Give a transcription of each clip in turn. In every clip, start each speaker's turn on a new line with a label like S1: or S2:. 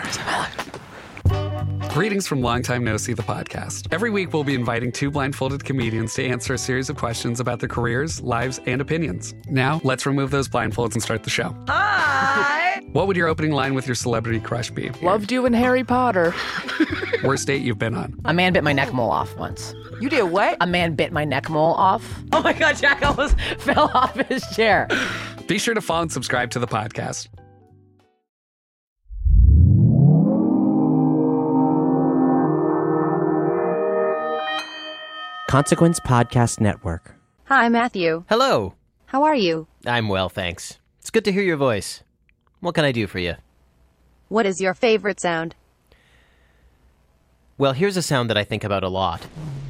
S1: Greetings from Long Time No See, the podcast. Every week, we'll be inviting two blindfolded comedians to answer a series of questions about their careers, lives, and opinions. Now, let's remove those blindfolds and start the show.
S2: Hi!
S1: What would your opening line with your celebrity crush be?
S2: Loved you in Harry Potter.
S1: Worst date you've been on?
S3: A man bit my neck mole off once.
S2: You did what?
S3: A man bit my neck mole off. Oh my God, Jack almost fell off his chair.
S1: Be sure to follow and subscribe to the podcast.
S4: Consequence Podcast Network.
S5: Hi, Matthew.
S6: Hello.
S5: How are you?
S6: I'm well, thanks. It's good to hear your voice. What can I do for you?
S5: What is your favorite sound?
S6: Well, here's a sound that I think about a lot.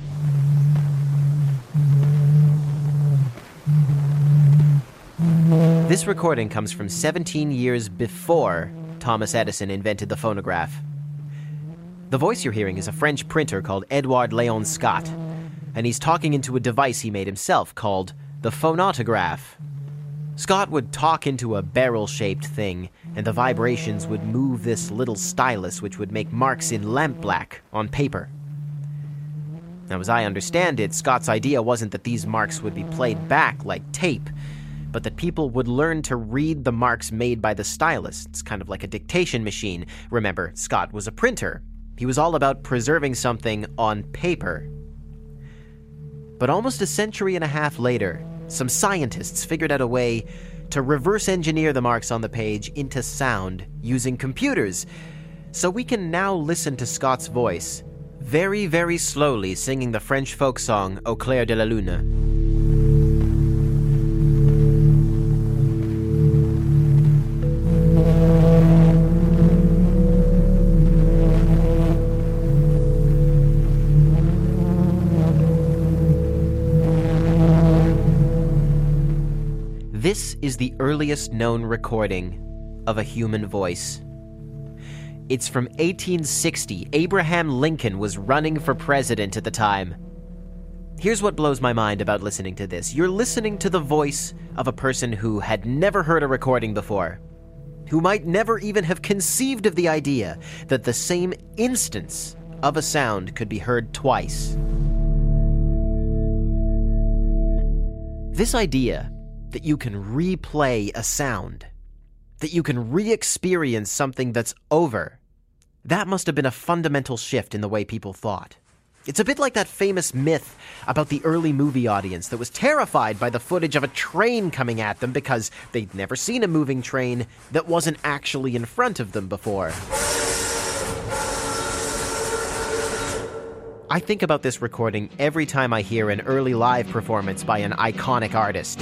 S6: This recording comes from 17 years before Thomas Edison invented the phonograph. The voice you're hearing is a French printer called Edouard Léon Scott, and he's talking into a device he made himself called the phonautograph. Scott would talk into a barrel-shaped thing, and the vibrations would move this little stylus which would make marks in lampblack on paper. Now, as I understand it, Scott's idea wasn't that these marks would be played back like tape, but that people would learn to read the marks made by the stylus. It's kind of like a dictation machine. Remember, Scott was a printer. He was all about preserving something on paper. But almost a century and a half later, some scientists figured out a way to reverse engineer the marks on the page into sound using computers. So we can now listen to Scott's voice, very, very slowly singing the French folk song Au clair de la lune. This is the earliest known recording of a human voice. It's from 1860. Abraham Lincoln was running for president at the time. Here's what blows my mind about listening to this. You're listening to the voice of a person who had never heard a recording before, who might never even have conceived of the idea that the same instance of a sound could be heard twice. This idea that you can replay a sound, that you can re-experience something that's over, that must have been a fundamental shift in the way people thought. It's a bit like that famous myth about the early movie audience that was terrified by the footage of a train coming at them because they'd never seen a moving train that wasn't actually in front of them before. I think about this recording every time I hear an early live performance by an iconic artist.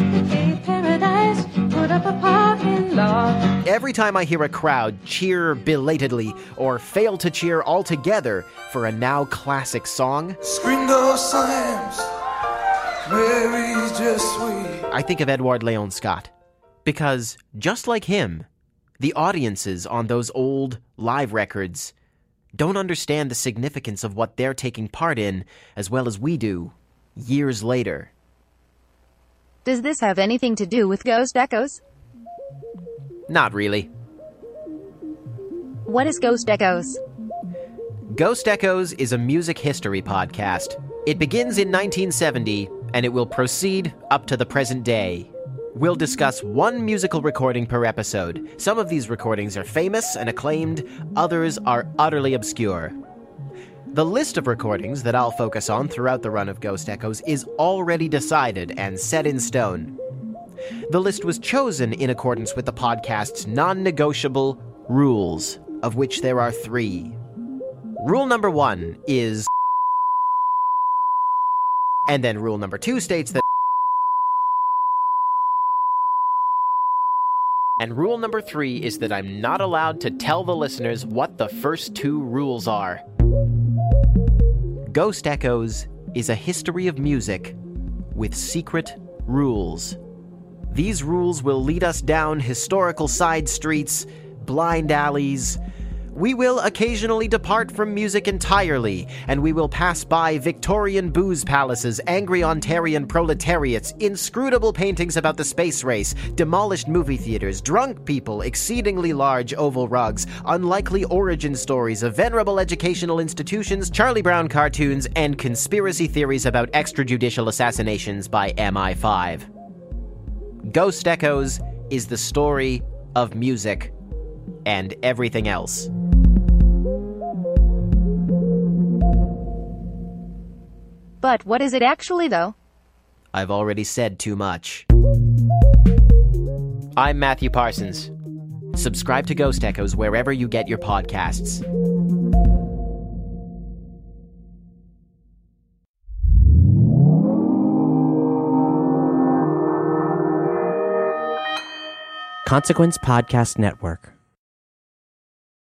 S6: Every time I hear a crowd cheer belatedly or fail to cheer altogether for a now classic song,
S7: Gringo slams, Mary's just sweet.
S6: I think of Edouard Léon Scott. Because, just like him, the audiences on those old live records don't understand the significance of what they're taking part in as well as we do years later.
S5: Does this have anything to do with Ghost Echoes?
S6: Not really.
S5: What is Ghost Echoes?
S6: Ghost Echoes is a music history podcast. It begins in 1970, and it will proceed up to the present day. We'll discuss one musical recording per episode. Some of these recordings are famous and acclaimed, others are utterly obscure. The list of recordings that I'll focus on throughout the run of Ghost Echoes is already decided and set in stone. The list was chosen in accordance with the podcast's non-negotiable rules, of which there are 3. Rule number 1 is... And then rule number 2 states that... And rule number 3 is that I'm not allowed to tell the listeners what the first 2 rules are. Ghost Echoes is a history of music with secret rules. These rules will lead us down historical side streets, blind alleys, We will occasionally depart from music entirely, and we will pass by Victorian booze palaces, angry Ontarian proletariats, inscrutable paintings about the space race, demolished movie theaters, drunk people, exceedingly large oval rugs, unlikely origin stories of venerable educational institutions, Charlie Brown cartoons, and conspiracy theories about extrajudicial assassinations by MI5. Ghost Echoes is the story of music and everything else.
S5: But what is it actually, though?
S6: I've already said too much. I'm Matthew Parsons. Subscribe to Ghost Echoes wherever you get your podcasts.
S4: Consequence Podcast Network.